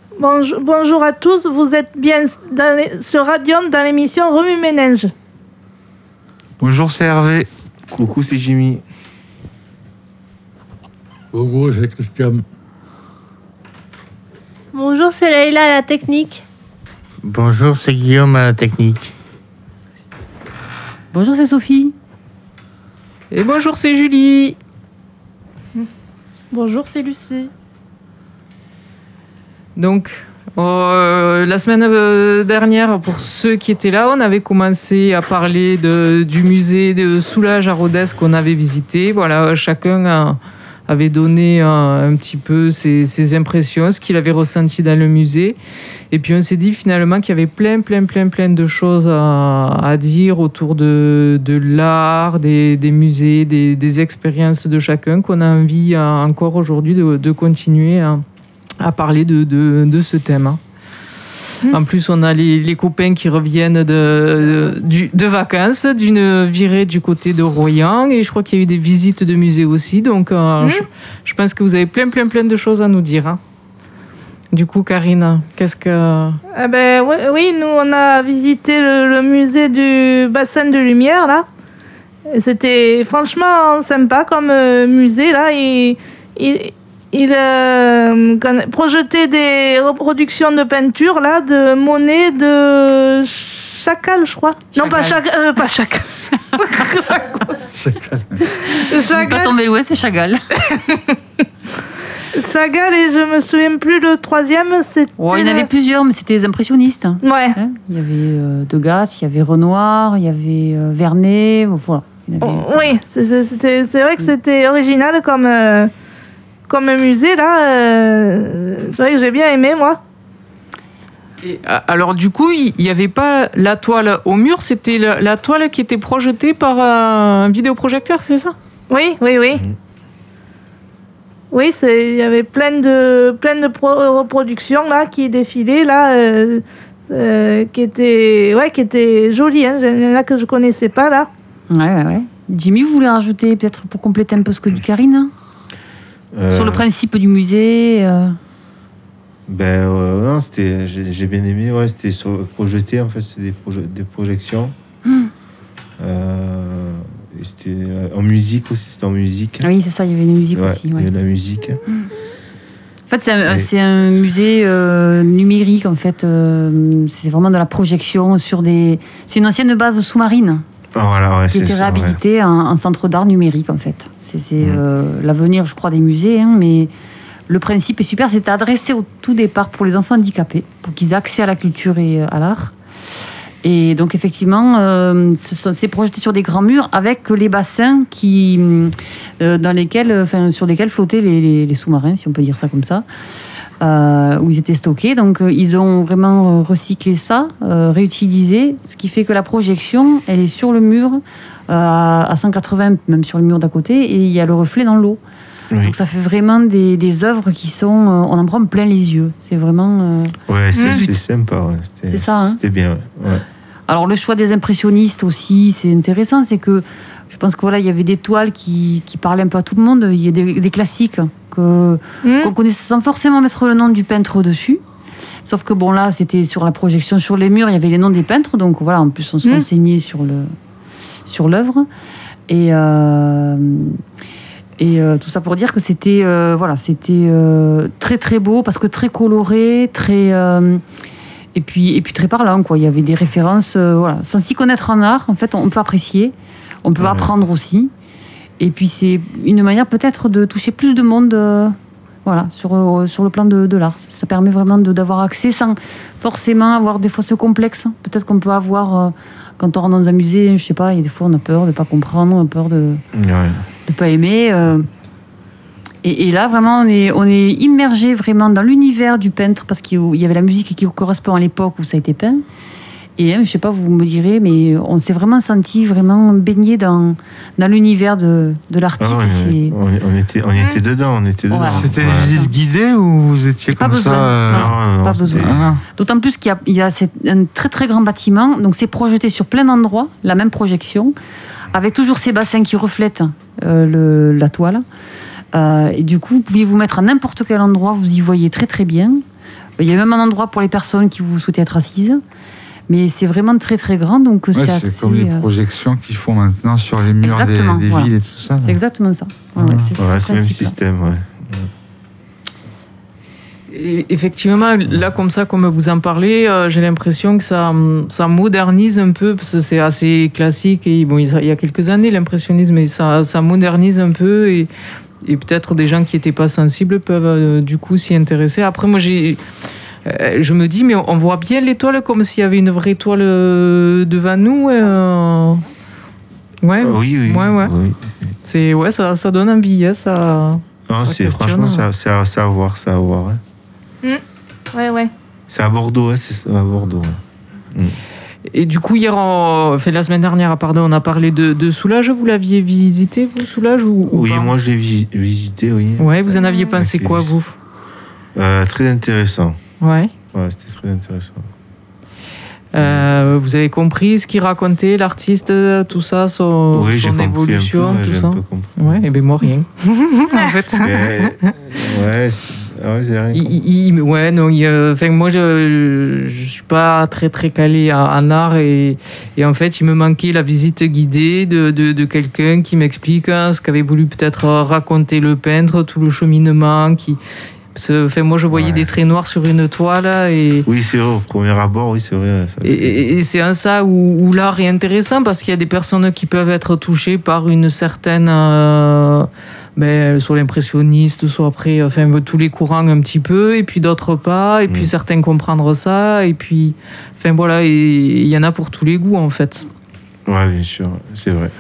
Bonjour à tous, vous êtes bien sur Radium dans l'émission Remue Ménage. Bonjour, c'est Hervé. Coucou, c'est Jimmy. Bonjour, c'est Christian. Bonjour, c'est Leïla à la technique. Bonjour, c'est Guillaume à la technique. Bonjour, c'est Sophie. Et bonjour, c'est Julie. Bonjour, c'est Lucie. Donc, la semaine dernière, pour ceux qui étaient là, on avait commencé à parler du musée de Soulages à Rodez qu'on avait visité. Voilà, chacun avait donné un petit peu ses impressions, ce qu'il avait ressenti dans le musée. Et puis on s'est dit finalement qu'il y avait plein de choses à dire autour de l'art, des musées, des expériences de chacun, qu'on a envie encore aujourd'hui de continuer à parler de ce thème. En plus, on a les copains qui reviennent de vacances, d'une virée du côté de Royan, et je crois qu'il y a eu des visites de musées aussi, donc je pense que vous avez plein de choses à nous dire. Du coup, Karine, qu'est-ce que... Oui, nous on a visité le musée du bassin de lumière, là. Et c'était franchement sympa comme musée, là. Il projetait des reproductions de peinture là, de Monet, de Chagall, je crois. Chagall. Non, pas Chagall. Chagall. Pas tombé loin, c'est Chagall. Chagall, et je me souviens plus le troisième. C'était... il y en avait plusieurs, mais c'était des impressionnistes. Ouais. Il y avait Degas, il y avait Renoir, il y avait Vernet, voilà. Oui, c'est vrai que c'était original comme musée, là. C'est vrai que j'ai bien aimé, moi. Et, alors du coup, il n'y avait pas la toile au mur, c'était la toile qui était projetée par un vidéoprojecteur, c'est ça ? Oui. Oui, il y avait plein de reproductions là qui défilaient là, qui étaient jolies. Hein. Il y en a que je connaissais pas là. Ouais. Jimmy, vous voulez rajouter peut-être pour compléter un peu ce que dit Karine sur le principe du musée Non, j'ai bien aimé. Ouais, c'était projeté en fait, c'était des projections. Et c'était en musique aussi, c'était en musique. Oui, c'est ça, il y avait une musique aussi. Il y avait de la musique. En fait, c'est un musée numérique, en fait. C'est vraiment de la projection sur des... C'est une ancienne base sous-marine. Voilà, qui était réhabilitée en centre d'art numérique, en fait. C'est l'avenir, je crois, des musées, hein, mais le principe est super. C'était adressé au tout départ pour les enfants handicapés, pour qu'ils aient accès à la culture et à l'art. Et donc, effectivement, c'est projeté sur des grands murs avec les bassins sur lesquels flottaient les sous-marins, si on peut dire ça comme ça, où ils étaient stockés. Donc, ils ont vraiment recyclé ça, réutilisé, ce qui fait que la projection, elle est sur le mur, à 180, même sur le mur d'à côté, et il y a le reflet dans l'eau. Oui. Donc ça fait vraiment des œuvres qui sont... on en prend plein les yeux. C'est vraiment... c'est sympa. Ouais. C'est ça. C'était bien. Ouais. Alors le choix des impressionnistes aussi, c'est intéressant. C'est que je pense que il y avait des toiles qui parlaient un peu à tout le monde. Il y a des classiques qu'on connaissait sans forcément mettre le nom du peintre dessus. Sauf que là, c'était sur la projection sur les murs, il y avait les noms des peintres. Donc voilà, en plus on se renseignait sur l'œuvre. Et tout ça pour dire que c'était très très beau parce que très coloré, très et puis très parlant quoi. Il y avait des références sans s'y connaître en art, en fait, on peut apprécier, on peut apprendre aussi. Et puis c'est une manière peut-être de toucher plus de monde sur le plan de l'art. Ça permet vraiment d'avoir accès sans forcément avoir des fois ce complexe. Peut-être qu'on peut avoir quand on rentre dans un musée, je sais pas, il y a des fois on a peur de pas comprendre, on a peur de pas aimer. Et là, vraiment, on est immergé vraiment dans l'univers du peintre parce qu'il y avait la musique qui correspond à l'époque où ça a été peint. Et je sais pas, vous me direz, mais on s'est vraiment senti vraiment baigné dans l'univers de l'artiste. On était dedans. Voilà. C'était une visite guidée ou vous étiez comme ça Non, pas besoin. D'autant plus qu'il y a un très très grand bâtiment, donc c'est projeté sur plein d'endroits, la même projection, avec toujours ces bassins qui reflètent la toile. Et du coup, vous pouviez vous mettre à n'importe quel endroit, vous y voyez très très bien. Il y a même un endroit pour les personnes qui vous souhaitez être assises. Mais c'est vraiment très très grand, donc Ouais, c'est c'est assez, comme les projections qu'ils font maintenant sur les murs Exactement, des voilà. villes et tout ça. C'est là. exactement ça. Ouais, Ouais. c'est ce Ouais, c'est le même principe-là. système, ouais. Et effectivement, là, comme ça, comme vous en parlez, j'ai l'impression que ça modernise un peu, parce que c'est assez classique. Et bon, il y a quelques années, l'impressionnisme, mais ça modernise un peu. Et peut-être des gens qui n'étaient pas sensibles peuvent du coup s'y intéresser. Après, moi, je me dis, mais on voit bien l'étoile comme s'il y avait une vraie étoile devant nous. Ouais. Oui. Ouais. Oui. Ouais, ça donne envie. Hein, ça Non, questionne. franchement, c'est à voir, hein. Ouais. C'est à Bordeaux, c'est à Bordeaux. Ouais. Et du coup, hier, la semaine dernière, pardon, on a parlé de Soulage. Vous l'aviez visité, vous, Soulage ou Oui, pas moi je l'ai visité, oui. Ouais, vous en aviez pensé Ok, quoi, vous Très intéressant. Ouais. Ouais, c'était très intéressant. Vous avez compris ce qu'il racontait, l'artiste, tout ça, son évolution, j'ai tout ça un peu compris. Ouais, et bien moi, rien. En fait. C'est rien. Moi, je suis pas très très calé en art et en fait, il me manquait la visite guidée de quelqu'un qui m'explique ce qu'avait voulu peut-être raconter le peintre, tout le cheminement moi, je voyais des traits noirs sur une toile et Oui, c'est vrai, au premier abord, oui, c'est vrai. Ça et c'est en ça où l'art est intéressant parce qu'il y a des personnes qui peuvent être touchées par une certaine soit l'impressionniste, soit après tous les courants un petit peu et puis d'autres pas et puis certains comprendre ça et puis voilà, et il y en a pour tous les goûts en fait. Ouais, bien sûr, c'est vrai.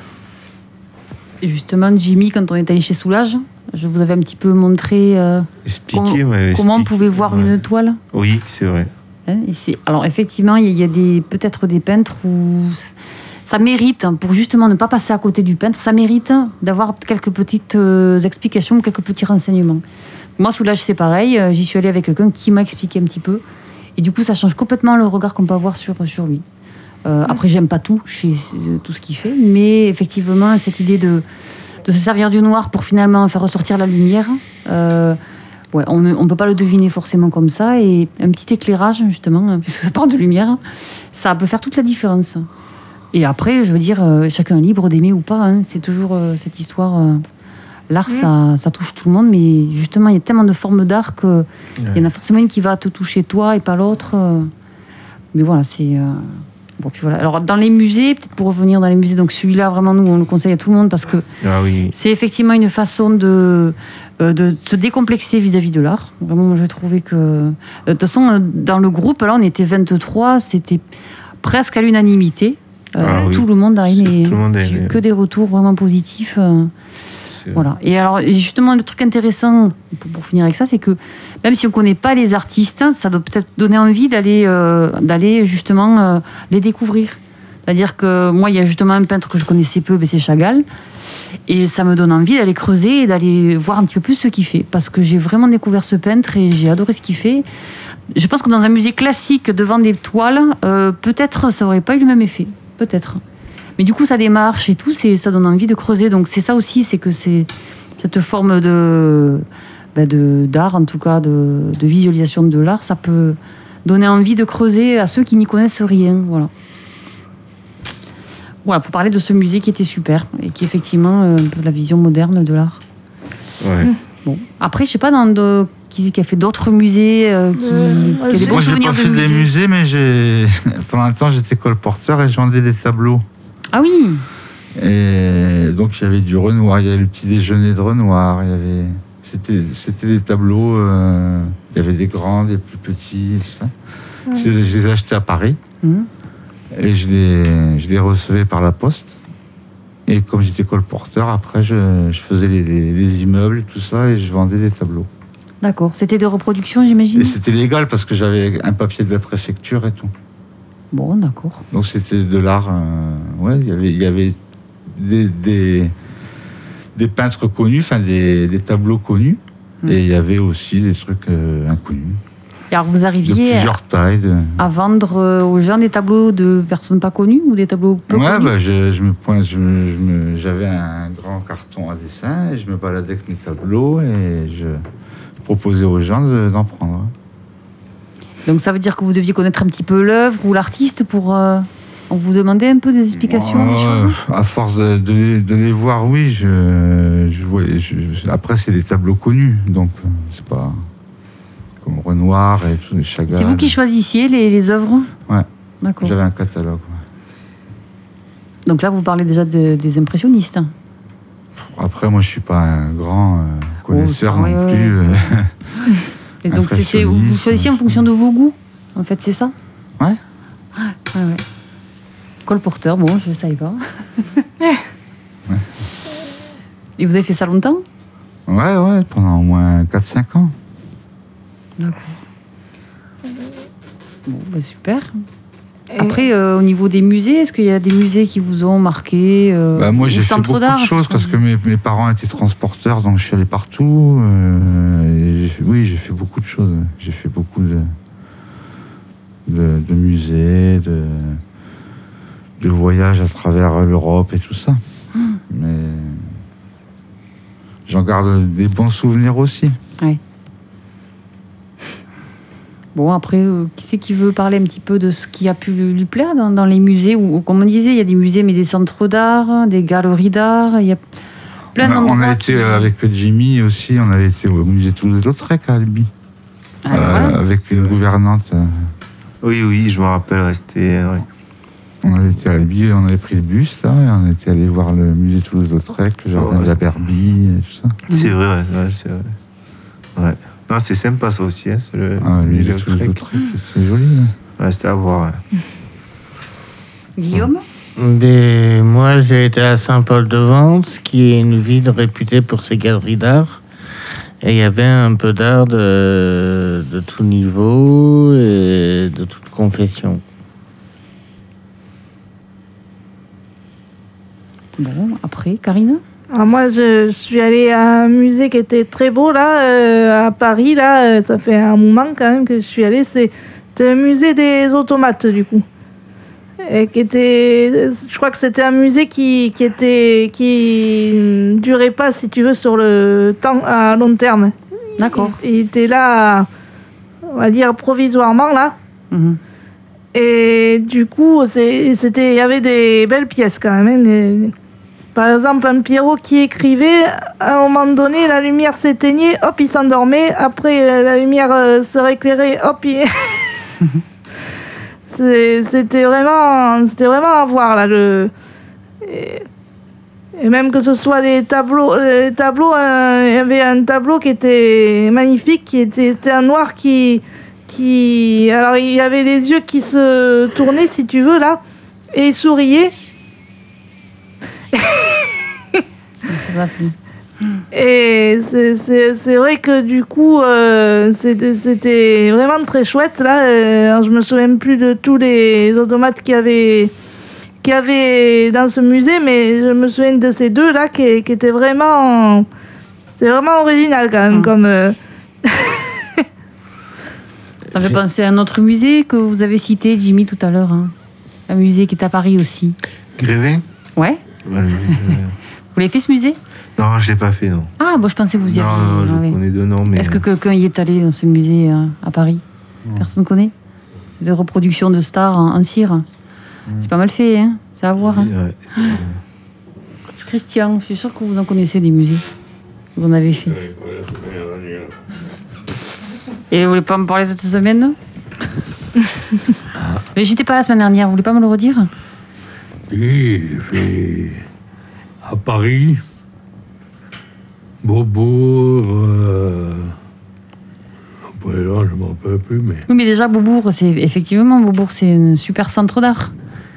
Et justement, Jimmy, quand on est allé chez Soulage, je vous avais un petit peu montré comment on pouvait voir une toile. Oui, c'est vrai. Alors effectivement, il y a peut-être des peintres où ça mérite, pour justement ne pas passer à côté du peintre, ça mérite d'avoir quelques petites explications, quelques petits renseignements. Moi, Soulage, c'est pareil. J'y suis allée avec quelqu'un qui m'a expliqué un petit peu. Et du coup, ça change complètement le regard qu'on peut avoir sur lui. Après, j'aime pas tout chez tout ce qu'il fait, mais effectivement, cette idée de se servir du noir pour finalement faire ressortir la lumière, on ne peut pas le deviner forcément comme ça. Et un petit éclairage, justement, puisque ça parle de lumière, ça peut faire toute la différence. Et après, je veux dire, chacun est libre d'aimer ou pas. Hein. C'est toujours cette histoire. L'art, ça touche tout le monde, mais justement, il y a tellement de formes d'art qu'il y en a forcément une qui va te toucher toi et pas l'autre. Mais voilà, c'est... Bon, puis voilà. Alors, dans les musées, peut-être pour revenir dans les musées, donc celui-là, vraiment, nous, on le conseille à tout le monde parce que c'est effectivement une façon de se décomplexer vis-à-vis de l'art. Vraiment, moi, j'ai trouvé que... De toute façon, dans le groupe, là, on était 23, c'était presque à l'unanimité. Tout le monde a aimé. J'ai eu que des retours vraiment positifs. Voilà. Et alors, justement, le truc intéressant, pour finir avec ça, c'est que même si on ne connaît pas les artistes, ça doit peut-être donner envie d'aller justement les découvrir. C'est-à-dire que moi, il y a justement un peintre que je connaissais peu, c'est Chagall. Et ça me donne envie d'aller creuser et d'aller voir un petit peu plus ce qu'il fait. Parce que j'ai vraiment découvert ce peintre et j'ai adoré ce qu'il fait. Je pense que dans un musée classique, devant des toiles, peut-être ça n'aurait pas eu le même effet. Peut-être. Mais du coup, ça démarche et tout, ça donne envie de creuser. Donc c'est ça aussi, c'est que c'est cette forme d'art, en tout cas, de visualisation de l'art, ça peut donner envie de creuser à ceux qui n'y connaissent rien. Voilà, pour parler de ce musée qui était super et qui est effectivement un peu la vision moderne de l'art. Ouais. Bon. Après, je sais pas, qui a fait d'autres musées, qui a des bons moi, j'ai souvenirs pas fait de des musées. musées, mais pendant un temps, j'étais colporteur et je vendais des tableaux. Ah oui. Et donc, il y avait du Renoir, il y avait le petit déjeuner de Renoir, c'était des tableaux, il y avait des grands, des plus petits, tout ça. Ouais. Je les achetais à Paris et je les recevais par la poste. Et comme j'étais colporteur, après, je faisais les immeubles et tout ça et je vendais des tableaux. D'accord. C'était des reproductions, j'imagine. Et c'était légal parce que j'avais un papier de la préfecture et tout. Bon, d'accord. Donc c'était de l'art. Il y avait des peintres connus, enfin des tableaux connus, et il y avait aussi des trucs inconnus. Et alors vous arriviez de plusieurs tailles. À vendre aux gens des tableaux de personnes pas connues ou des tableaux peu connus? J'avais un grand carton à dessin et je me baladais avec mes tableaux et je proposais aux gens d'en prendre. Donc ça veut dire que vous deviez connaître un petit peu l'œuvre ou l'artiste pour... On vous demandait un peu des explications, des choses. À force de les voir, oui. Après, c'est des tableaux connus, donc c'est pas comme Renoir et tout, Chagall. C'est vous qui choisissiez les œuvres? Ouais. D'accord. J'avais un catalogue. Ouais. Donc là, vous parlez déjà des impressionnistes. Après, moi, je suis pas un grand connaisseur oui, non oui, plus. Oui. Et donc, vous choisissez en fonction de vos goûts, en fait, c'est ça? Ouais. Ouais. Colporteur, bon, je ne savais pas. Et vous avez fait ça longtemps? Ouais, pendant au moins 4-5 ans. D'accord. Bon, super. Après, au niveau des musées, est-ce qu'il y a des musées qui vous ont marqué? Moi, j'ai fait beaucoup de choses parce que mes parents étaient transporteurs, donc je suis allé partout. J'ai fait beaucoup de choses. J'ai fait beaucoup de musées, de voyages à travers l'Europe et tout ça. Mais j'en garde des bons souvenirs aussi. Ouais. Bon, après, qui c'est qui veut parler un petit peu de ce qui a pu lui plaire dans les musées où, comme on disait, il y a des musées, mais des centres d'art, des galeries d'art, il y a plein d'endroits. On a été avec Jimmy aussi, on avait été au musée Toulouse-Lautrec à Albi, avec une gouvernante. Oui, je me rappelle, rester. Oui. On avait été à Albi, on avait pris le bus là, et on était allé voir le musée Toulouse-Lautrec, le jardin d'Aberby, et tout ça. C'est vrai, c'est vrai. Ouais. Non, c'est sympa ça aussi, hein, le musée Toulouse-Lautrec, c'est joli. Ouais, c'était à voir. Ouais. Guillaume? Moi, j'ai été à Saint-Paul-de-Vence, qui est une ville réputée pour ses galeries d'art. Et il y avait un peu d'art de tout niveau et de toute confession. Bon, après, Karine? Alors moi, je suis allée à un musée qui était très beau, là, à Paris, là. Ça fait un moment, quand même, que je suis allée. C'était le musée des automates, du coup. Et je crois que c'était un musée qui durait pas, si tu veux, sur le temps, à long terme. D'accord. Il était là, on va dire, provisoirement, là. Mhm. Et du coup, il y avait des belles pièces, quand même. Par exemple, un Pierrot qui écrivait, à un moment donné, la lumière s'éteignait, hop, il s'endormait. Après, la lumière se rééclairait, hop, C'était vraiment à voir, là. Et même que ce soit les tableaux, il y avait un tableau qui était magnifique, qui était un noir alors, il y avait les yeux qui se tournaient, si tu veux, là, et il souriait. Et c'est vrai que du coup, c'était vraiment très chouette, là. Alors, je me souviens plus de tous les automates qu'il y avait dans ce musée, mais je me souviens de ces deux là qui étaient vraiment, c'est vraiment original quand même. Comme ça me fait penser à un autre musée que vous avez cité, Jimmy, tout à l'heure, hein. Un musée qui est à Paris aussi. Grévin? Ouais. Vous l'avez fait, ce musée? Non, je l'ai pas fait, non. Ah, bon, je pensais que vous y aviez. Non, je connais deux noms, mais... Est-ce que quelqu'un y est allé dans ce musée à Paris? Personne ne connaît? C'est des reproductions de stars en cire. C'est pas mal fait, hein? C'est à voir. Hein. Ouais. Christian, je suis sûre que vous en connaissez des musées. Vous en avez fait. Et vous voulez pas me parler cette semaine? Mais j'étais pas la semaine dernière, vous voulez pas me le redire? Oui, j'ai fait à Paris, Beaubourg, après là, je ne me rappelle plus, mais... Oui, mais déjà, Beaubourg, c'est un super centre d'art.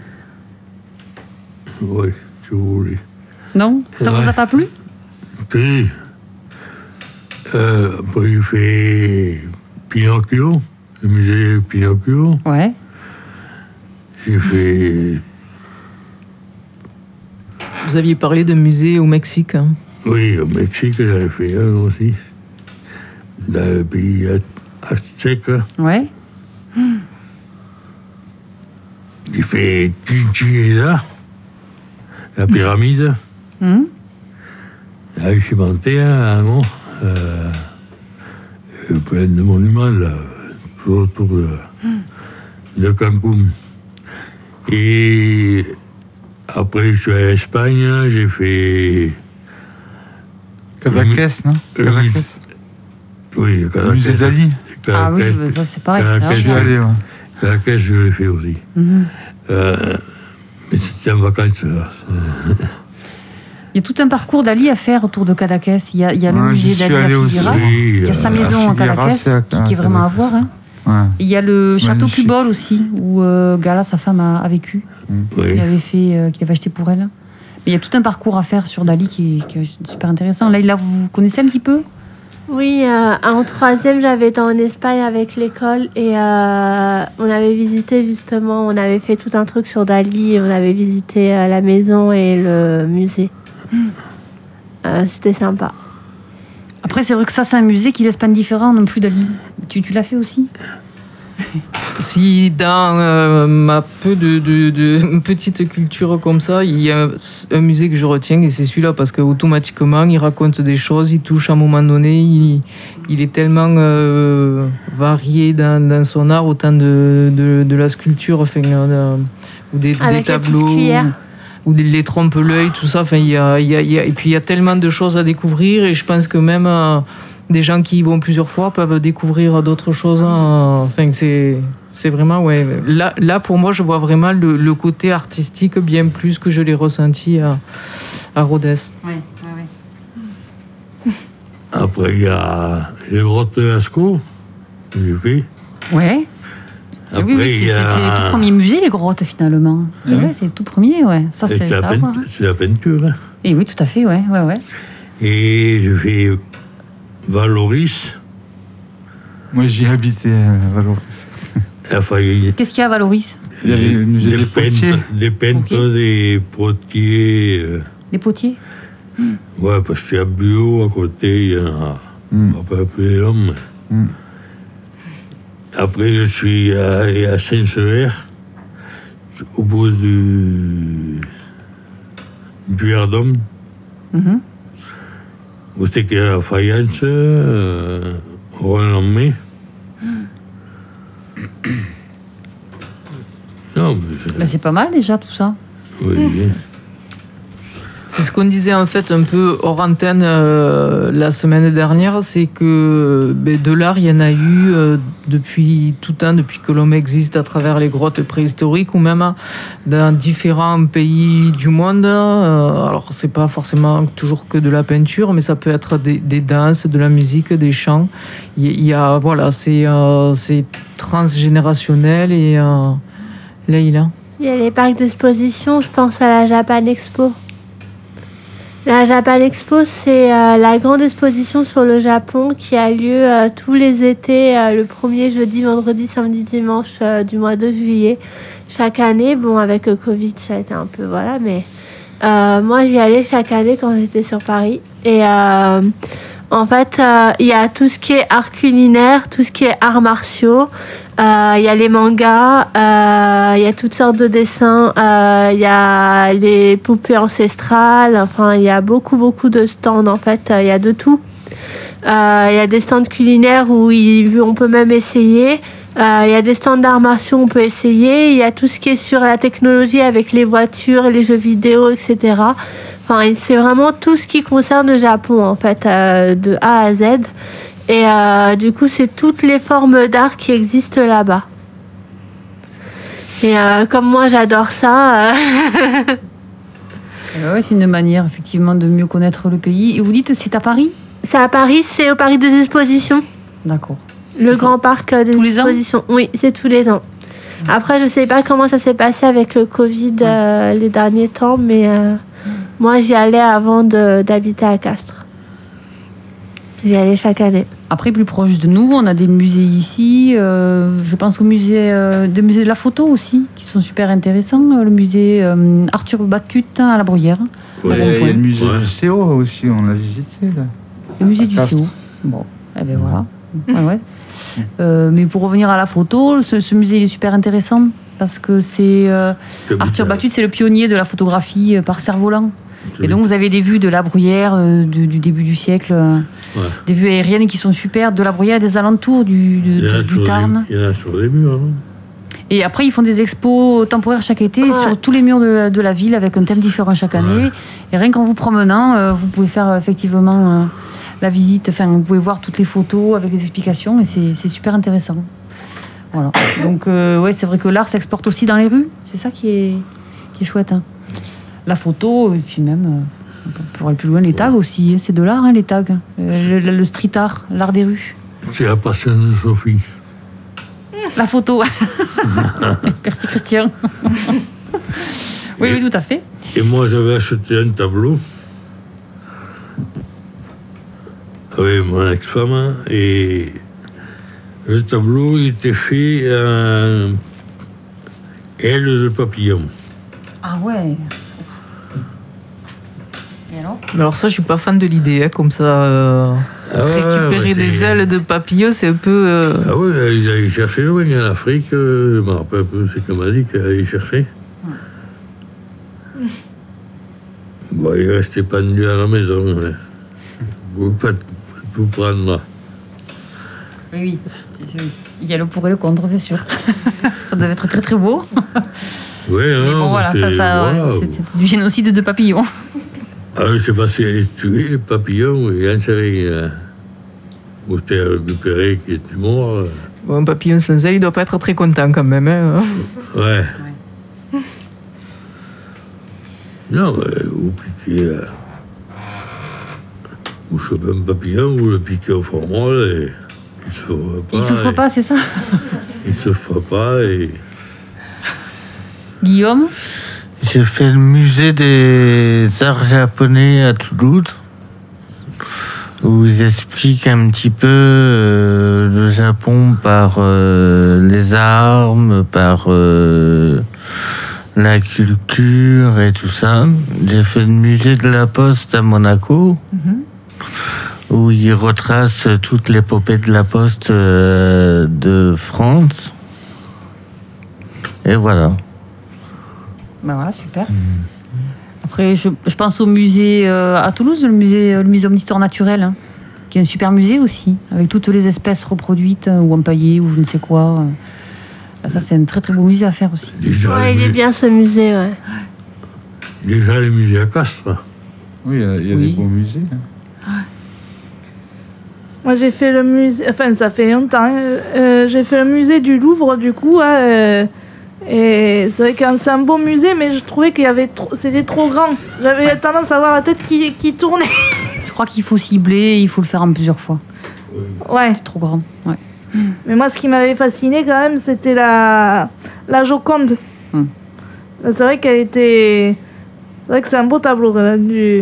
Oui, si vous voulez. Non? Ça vous a pas plu? Si. Après, j'ai fait Pinocchio, le musée Pinocchio. Ouais. J'ai fait... Vous aviez parlé de musée au Mexique. Hein. Oui, au Mexique, j'avais fait un aussi. Dans le pays aztèque. Ouais. J'ai fait Chichen Itza, la pyramide. Là, je suis monté, plein de monuments, là. autour de Cancun. Et après, je suis allé à Espagne, j'ai fait... Cadaqués, non Cadaqués. Oui, Le musée d'Ali. Ah oui, ça c'est pareil. Je suis allé, ouais. Cadaqués, je l'ai fait aussi. Mais c'était en vacances, là. Il y a tout un parcours d'Ali à faire autour de Cadaqués. Il y a le musée d'Ali à Figueras. Il y a sa maison à Cadaqués, qui est vraiment à voir. Hein. Ouais. Et il y a le château Magnifique. Pubol aussi, où Gala, sa femme, a vécu. Oui. Qu'il avait acheté pour elle. Mais il y a tout un parcours à faire sur Dali qui est super intéressant. Là, vous connaissez un petit peu? Oui, en troisième, j'avais été en Espagne avec l'école et on avait visité justement, on avait fait tout un truc sur Dali, on avait visité la maison et le musée. C'était sympa. Après, c'est vrai que ça, c'est un musée qui laisse pas indifférent non plus Dali. Tu l'as fait aussi? Si dans ma peu de petite culture comme ça, il y a un musée que je retiens et c'est celui-là parce qu'automatiquement il raconte des choses, il touche à un moment donné, il est tellement varié dans son art, autant de la sculpture, enfin, ou des tableaux, ou les trompe-l'œil, tout ça. Enfin, et puis il y a tellement de choses à découvrir et je pense que même des gens qui y vont plusieurs fois peuvent découvrir d'autres choses. Enfin, c'est vraiment, ouais. Là, pour moi, je vois vraiment le côté artistique bien plus que je l'ai ressenti à Rodez. Oui. Après, il y a les grottes de Lascaux, que j'ai fait. Ouais. Après, Oui, c'est le tout premier musée, les grottes, finalement. C'est vrai, c'est le tout premier, ouais. Ça, c'est ça à voir, hein. C'est la peinture. Hein. Et oui, tout à fait, ouais. Et j'ai fait Valoris. Moi, j'y habitais, Valoris. Enfin, Qu'est-ce qu'il y a à Valoris? Il y avait le musée des potiers. Des peintres, Ok. des potiers. Les potiers? Ouais, parce qu'il y a Buot à côté, il y en a. On va pas appeler l'homme. Après, je suis allé à Saint-Sever, au bout du Verdon, où c'était qu'il y a la faïence, Roland-May. Non, mais C'est pas mal déjà tout ça. oui. C'est ce qu'on disait en fait un peu hors antenne la semaine dernière, c'est que de l'art, il y en a eu depuis tout temps, depuis que l'homme existe à travers les grottes préhistoriques ou même dans différents pays du monde. Alors, c'est pas forcément toujours que de la peinture, mais ça peut être des danses, de la musique, des chants. Il y a, voilà, c'est transgénérationnel et Leïla. Il y a les parcs d'exposition, je pense à la Japan Expo. La Japan Expo, c'est la grande exposition sur le Japon qui a lieu tous les étés, le premier jeudi, vendredi, samedi, dimanche du mois de juillet chaque année. Bon, avec le Covid, ça a été un peu, voilà, mais moi, j'y allais chaque année quand j'étais sur Paris. Et en fait, il y a tout ce qui est art culinaire, tout ce qui est arts martiaux. Il y a les mangas, il y a toutes sortes de dessins, il y a les poupées ancestrales, enfin il y a beaucoup de stands en fait, il y a de tout. Il y a des stands culinaires où on peut même essayer, il y a des stands d'arts martiaux où on peut essayer, il y a tout ce qui est sur la technologie avec les voitures, les jeux vidéo, etc. Enfin c'est vraiment tout ce qui concerne le Japon en fait, de A à Z. Et du coup, c'est toutes les formes d'art qui existent là-bas. Et comme moi, j'adore ça. Ouais, c'est une manière, effectivement, de mieux connaître le pays. Et vous dites, c'est à Paris? C'est à Paris, c'est au Parc des Expositions. D'accord. Le grand parc des Tous les ans? expositions. Oui, c'est tous les ans. Après, je ne sais pas comment ça s'est passé avec le Covid les derniers temps, mais moi, j'y allais avant d'habiter à Castres. J'y allais chaque année. Après, plus proche de nous, on a des musées ici. Je pense au musée de la photo aussi, qui sont super intéressants. Le musée Arthur Batut à la Bruyère. Ouais, Il y a le musée Ouais. du CO aussi, on l'a visité. Là. Le musée du Castres. CO. Bon, eh ben voilà. Ouais. Mais pour revenir à la photo, ce musée il est super intéressant parce que c'est Arthur Batut, c'est le pionnier de la photographie par cerf-volant. Et donc vous avez des vues de la Bruyère du début du siècle, des vues aériennes qui sont super, de la Bruyère et des alentours du Tarn. Il y en a sur les murs. Hein. Et après, ils font des expos temporaires chaque été sur tous les murs de la ville avec un thème différent chaque année. Et rien qu'en vous promenant, vous pouvez faire effectivement la visite. Enfin, vous pouvez voir toutes les photos avec des explications et c'est super intéressant. Voilà. Donc, c'est vrai que l'art s'exporte aussi dans les rues. C'est ça qui est chouette. Hein. La photo, et puis même, pour aller plus loin, les tags aussi. C'est de l'art, hein, les tags. Le street art, l'art des rues. C'est la passion de Sophie. La photo. Merci Christian. oui, tout à fait. Et moi, j'avais acheté un tableau avec mon ex-femme et le tableau il était fait en aile de papillon. Ah ouais. Et alors ça, je suis pas fan de l'idée, hein, comme ça. Récupérer des ailes de papillon, c'est un peu... Ah oui, ils allaient chercher loin en Afrique. Je me rappelle un peu, c'est comme elle dit qu'elle allait chercher. Bon, il restait pendu à la maison. Mais... Vous ne pouvez pas tout prendre là. Oui. Il y a le pour et le contre, c'est sûr. Ça devait être très très beau. Oui, mais bon, voilà, c'est du génocide de papillons. Ah, je ne sais pas si elle est tuée, les papillons, et un série. Où c'était récupéré qui était mort. Bon, un papillon sans aile, il ne doit pas être très content quand même. Hein. Ouais. Non, vous piquez. Vous chopez un papillon, vous le piquez au formol et il ne souffre pas. Il ne souffre pas, c'est ça? Il ne souffre pas et. Guillaume? J'ai fait le musée des arts japonais à Toulouse, où ils expliquent un petit peu le Japon par les armes, par la culture et tout ça. J'ai fait le musée de la Poste à Monaco, où ils retracent toute l'épopée de la Poste de France. Et voilà. Ben voilà, super. Après, je pense au musée à Toulouse, le muséum d'histoire naturelle, hein, qui est un super musée aussi, avec toutes les espèces reproduites, ou empaillées, ou je ne sais quoi. Ça, c'est un très très beau musée à faire aussi. Ouais, il est bien ce musée, ouais. Déjà les musées à Castres. Oui, il y a des beaux musées. Moi, j'ai fait le musée... Enfin, ça fait longtemps. J'ai fait le musée du Louvre, du coup. Et c'est vrai que c'est un beau musée, mais je trouvais qu'il y avait c'était trop grand. J'avais tendance à avoir la tête qui tournait. Je crois qu'il faut cibler, il faut le faire en plusieurs fois. Ouais. C'est trop grand. Ouais. Mais moi, ce qui m'avait fasciné quand même, c'était la Joconde. C'est vrai qu'elle était... C'est vrai que c'est un beau tableau. Ouais.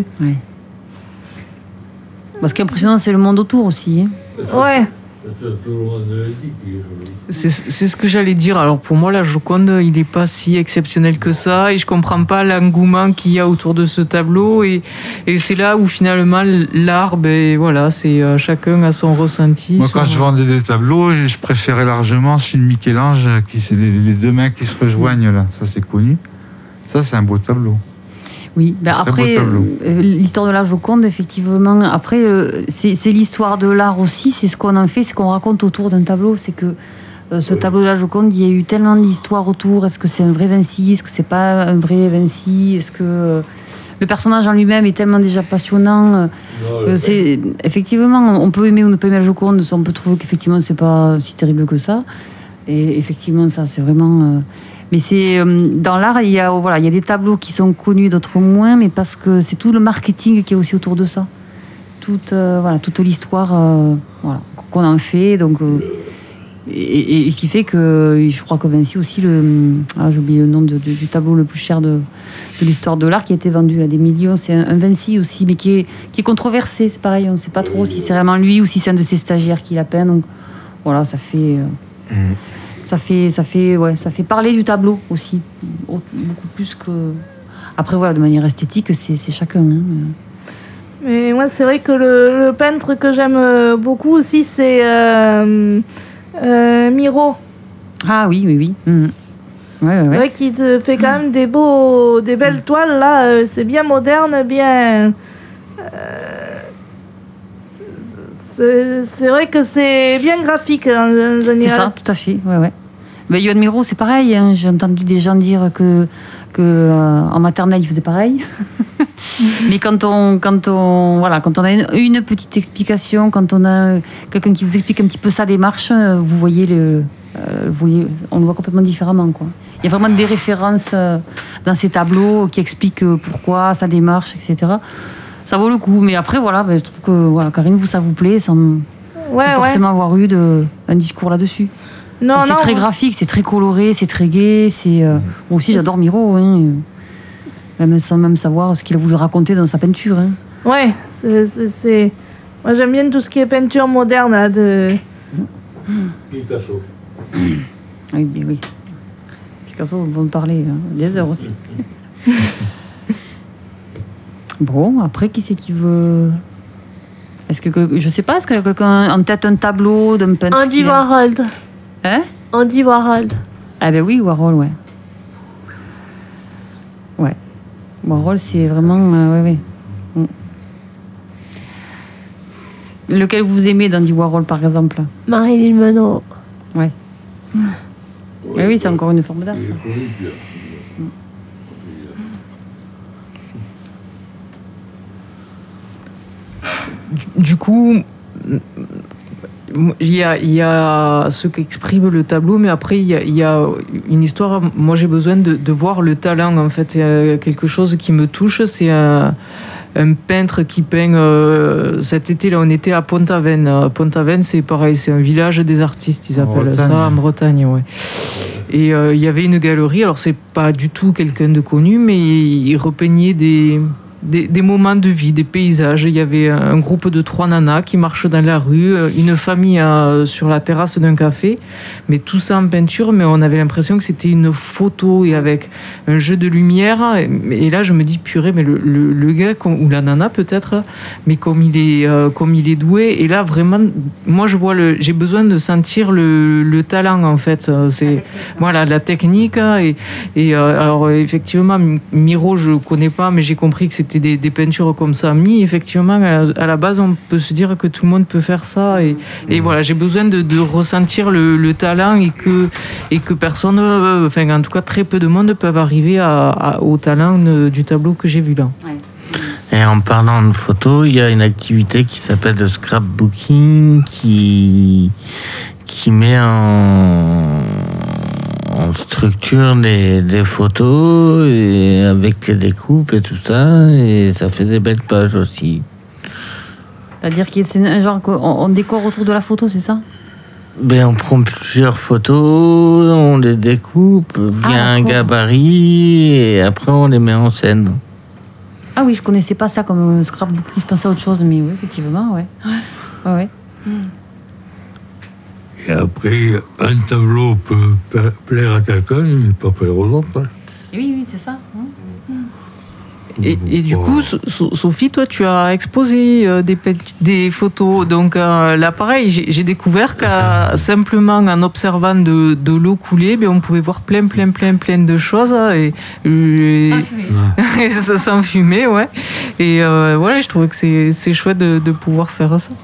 Ce qui est impressionnant, c'est le monde autour aussi. Hein. Ouais. C'est ce que j'allais dire. Alors pour moi, la Joconde, il n'est pas si exceptionnel que ça, et je comprends pas l'engouement qu'il y a autour de ce tableau. Et c'est là où finalement l'art, ben voilà, c'est chacun a son ressenti. Moi, quand je vendais des tableaux, je préférais largement celui de Michel-Ange, qui c'est les deux mains qui se rejoignent là. Ça, c'est connu. Ça, c'est un beau tableau. Oui, ben après, l'histoire de la Joconde, effectivement, après, c'est l'histoire de l'art aussi, c'est ce qu'on en fait, ce qu'on raconte autour d'un tableau, c'est que ce tableau de la Joconde, il y a eu tellement d'histoires autour, est-ce que c'est un vrai Vinci, est-ce que c'est pas un vrai Vinci, est-ce que le personnage en lui-même est tellement déjà passionnant, effectivement, on peut aimer ou ne pas aimer la Joconde, on peut trouver qu'effectivement c'est pas si terrible que ça, et effectivement ça c'est vraiment... Mais c'est dans l'art, il y a des tableaux qui sont connus, d'autres moins, mais parce que c'est tout le marketing qui est aussi autour de ça. Toute l'histoire qu'on en fait, donc et qui fait que je crois que Vinci aussi j'ai oublié le nom du tableau le plus cher de l'histoire de l'art qui a été vendu à des millions. C'est un Vinci aussi, mais qui est controversé. C'est pareil, on ne sait pas trop si c'est vraiment lui ou si c'est un de ses stagiaires qui l'a peint. Donc voilà, ça fait. Ça fait parler du tableau aussi, beaucoup plus que... Après, voilà, de manière esthétique, c'est chacun. Hein. Mais moi, c'est vrai que le peintre que j'aime beaucoup aussi, c'est Miro. Ah oui. Ouais, C'est ouais. vrai qu'il te fait quand même des belles toiles là. C'est bien moderne, bien. C'est vrai que c'est bien graphique en général. C'est ça, tout à fait. Ouais, ouais. Mais Yoann Miro, c'est pareil. Hein. J'ai entendu des gens dire que en maternelle, il faisait pareil. Mais quand on a une petite explication, quand on a quelqu'un qui vous explique un petit peu sa démarche, vous voyez on le voit complètement différemment, quoi. Il y a vraiment des références dans ces tableaux qui expliquent pourquoi, sa démarche, etc. Ça vaut le coup. Mais après, je trouve que Karine, ça vous plaît, sans forcément avoir eu un discours là-dessus. Non, c'est très graphique, c'est très coloré, c'est très gai. Moi aussi, j'adore Miro, hein, même sans même savoir ce qu'il a voulu raconter dans sa peinture. Hein. Ouais, moi j'aime bien tout ce qui est peinture moderne là, de. Picasso. Oui. Picasso, on va me parler des heures aussi. Bon, après, qui c'est qui veut... je sais pas, est-ce qu'il y a quelqu'un en tête un tableau d'un peintre Andy Warhol. Hein? Andy Warhol. Ah ben oui, Warhol, ouais. Ouais. Warhol, c'est vraiment... ouais. Lequel vous aimez d'Andy Warhol, par exemple? Marilyn Monroe. Ouais. Oui, c'est encore une forme d'art, ça. Du coup, il y a ce qu'exprime le tableau, mais après, il y a une histoire. Moi, j'ai besoin de voir le talent, en fait. Il y a quelque chose qui me touche, c'est un peintre qui peint... cet été, là, on était à Pont-Aven. Pont-Aven, c'est pareil, c'est un village des artistes, ils appellent ça, en Bretagne, ouais. Et il y avait une galerie, alors c'est pas du tout quelqu'un de connu, mais il repeignait des moments de vie, des paysages. Il y avait un groupe de 3 nanas qui marchent dans la rue, une famille sur la terrasse d'un café, mais tout ça en peinture, mais on avait l'impression que c'était une photo et avec un jeu de lumière. Et là, je me dis, purée, mais le gars, ou la nana peut-être, mais comme il est doué. Et là, vraiment, moi, j'ai besoin de sentir le talent, en fait. C'est, voilà, la technique. Et alors, effectivement, Miro, je connais pas, mais j'ai compris que c'était des peintures comme ça. Effectivement, à la base, on peut se dire que tout le monde peut faire ça. Et voilà, j'ai besoin de ressentir le talent et que personne, enfin, en tout cas, très peu de monde peuvent arriver au talent du tableau que j'ai vu là. Ouais. Et en parlant de photos, il y a une activité qui s'appelle le scrapbooking qui met en structure des photos et avec les découpes et tout ça, et ça fait des belles pages aussi. C'est-à-dire que c'est un genre qu'on décore autour de la photo, c'est ça? Ben, on prend plusieurs photos, on les découpe via un gabarit et après on les met en scène. Ah oui, je connaissais pas ça comme scrapbook, je pensais à autre chose, mais oui, effectivement, ouais. Ouais. Et après, un tableau peut plaire à quelqu'un, mais pas plaire aux autres. Hein. Oui, c'est ça. Et du coup, Sophie, toi, tu as exposé des photos. Donc là, pareil, j'ai découvert que simplement en observant de l'eau couler, on pouvait voir plein de choses. Sans fumer. Sans fumer, ouais. Et voilà, je trouvais que c'est chouette de pouvoir faire ça.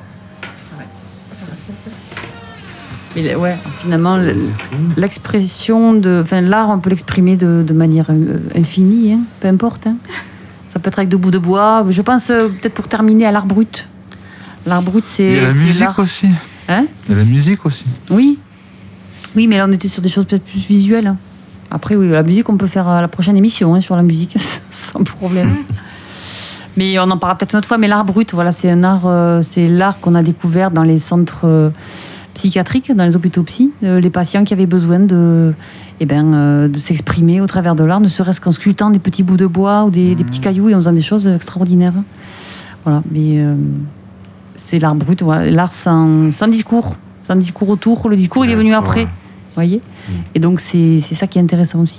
Mais ouais, finalement, l'expression l'art, on peut l'exprimer de manière infinie, hein, peu importe. Hein. Ça peut être avec 2 bouts de bois. Je pense, peut-être pour terminer, à l'art brut. L'art brut, c'est. Il y a la musique l'art... aussi. Hein? Il y a la musique aussi. Oui, mais là, on était sur des choses peut-être plus visuelles. Hein. Après, oui, la musique, on peut faire la prochaine émission sur la musique, sans problème. Mais on en parlera peut-être une autre fois. Mais l'art brut, voilà, c'est un art, c'est l'art qu'on a découvert dans les centres. Psychiatriques, dans les hôpitaux psy, les patients qui avaient besoin de s'exprimer au travers de l'art, ne serait-ce qu'en sculptant des petits bouts de bois ou des petits cailloux et en faisant des choses extraordinaires. Voilà, mais c'est l'art brut, voilà, l'art sans discours autour. Le discours, il est venu après, voyez. Et donc, c'est ça qui est intéressant aussi.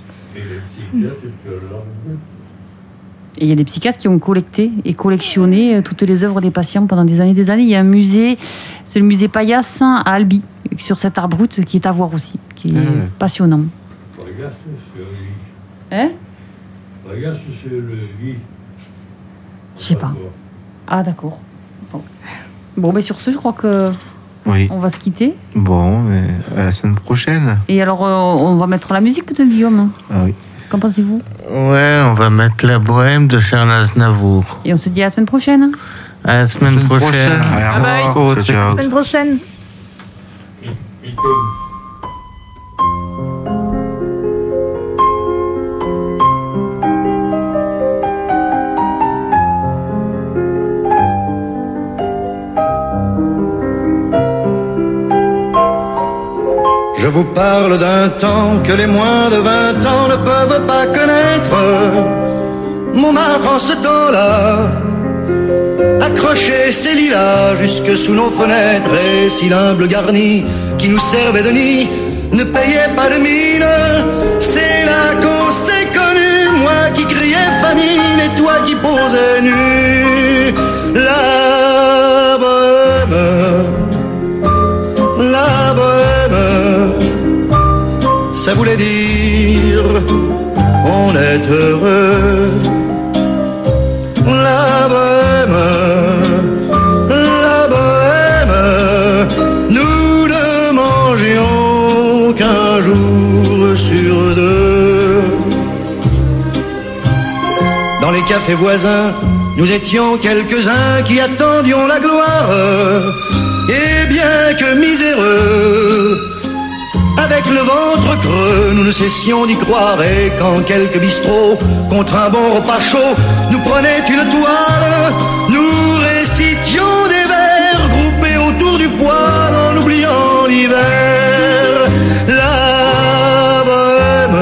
Et il y a des psychiatres qui ont collecté et collectionné toutes les œuvres des patients pendant des années. Il y a un musée, c'est le musée Paillasse à Albi, sur cet art brut qui est à voir aussi, qui est passionnant. Hein? Regarde sur le lit. Je sais pas. Ah, d'accord. Bon, ben sur ce, je crois que Oui. on va se quitter. Bon, mais à la semaine prochaine. Et alors, on va mettre la musique peut-être, Guillaume? Ah oui. Qu'en pensez-vous? Ouais, on va mettre la bohème de Charles Aznavour. Et on se dit à la semaine prochaine. À la semaine prochaine. Allez, bye. ciao, À la ciao. semaine prochaine. Je vous parle d'un temps que les moins de 20 ans ne peuvent pas connaître. Montmartre en ce temps-là accrochait ses lilas jusque sous nos fenêtres, et si l'humble garni qui nous servait de nid ne payait pas de mine, c'est là qu'on s'est connus, moi qui criais famine et toi qui posais nu. La bohème, ça voulait dire on est heureux. La bohème, nous ne mangions qu'un jour sur deux. Dans les cafés voisins, nous étions quelques-uns qui attendions la gloire. Et bien que miséreux, avec le ventre creux, nous ne cessions d'y croire. Et quand quelques bistrots, contre un bon repas chaud, nous prenaient une toile, nous récitions des vers groupés autour du poêle en oubliant l'hiver. La bohème,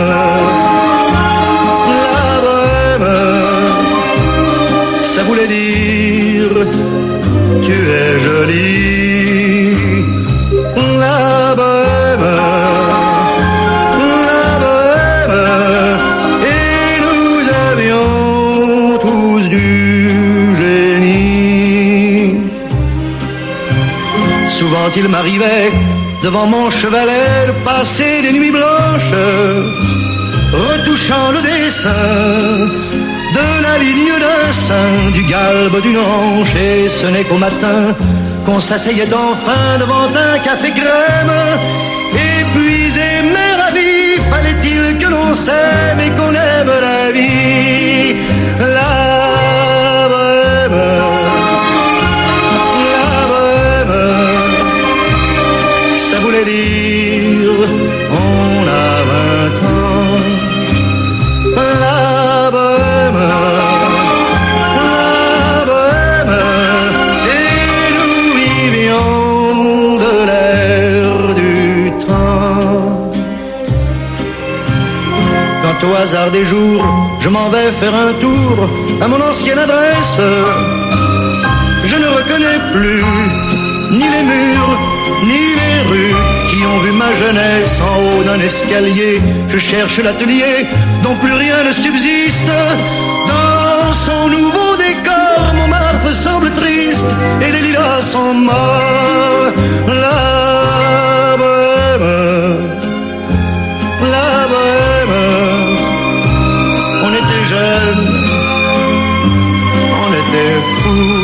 ça voulait dire tu es jolie. La bohème, et nous avions tous du génie. Souvent il m'arrivait devant mon chevalet de passer des nuits blanches, retouchant le dessin de la ligne d'un sein, du galbe d'une hanche, et ce n'est qu'au matin qu'on s'asseyait enfin devant un café crème. Épuisé mais ravi, fallait-il que l'on s'aime et qu'on aime la vie. La bohème, ça voulait dire on a 20 ans. La bohème, et nous vivions de l'air du temps. Quand au hasard des jours, je m'en vais faire un tour à mon ancienne adresse, je ne reconnais plus ni les murs, ni les rues qui ont vu ma jeunesse en haut d'un escalier. Je cherche l'atelier dont plus rien ne subsiste. Dans son nouveau décor, Montmartre semble triste et les lilas sont morts. La bohème, on était jeunes, on était fous.